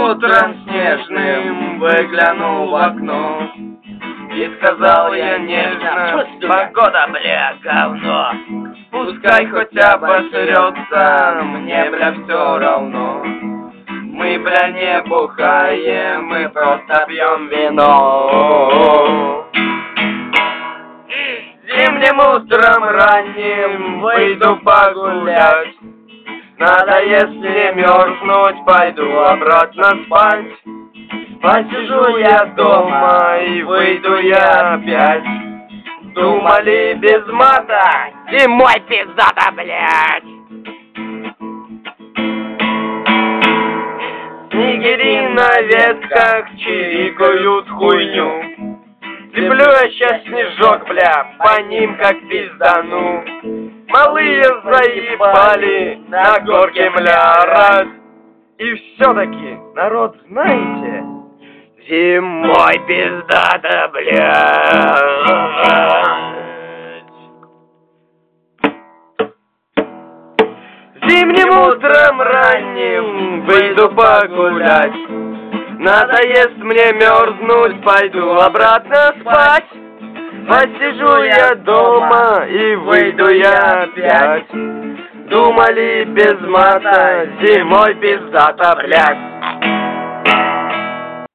утром снежным выглянул в окно и сказал я нежно: погода, бля, говно. Пускай хоть обосрется, мне, бля, все равно. Мы, бля, не бухаем, мы просто пьем вино. Зимним утром ранним выйду погулять. Надо, если мерзнуть, пойду обратно спать. Посижу я дома и выйду я опять. Думали без мата, зимой пиздата, блядь. Снегири на ветках чирикают хуйню. Леплю я сейчас снежок, бля, по ним как пиздану. Малые заебали на горке, бля, орать. И все-таки, народ, знаете, зимой пиздата, блядь. Зимним утром ранним выйду погулять. Надоест мне мерзнуть, пойду обратно спать. Посижу я дома и выйду я опять. Думали без мата, зимой пиздата, блядь.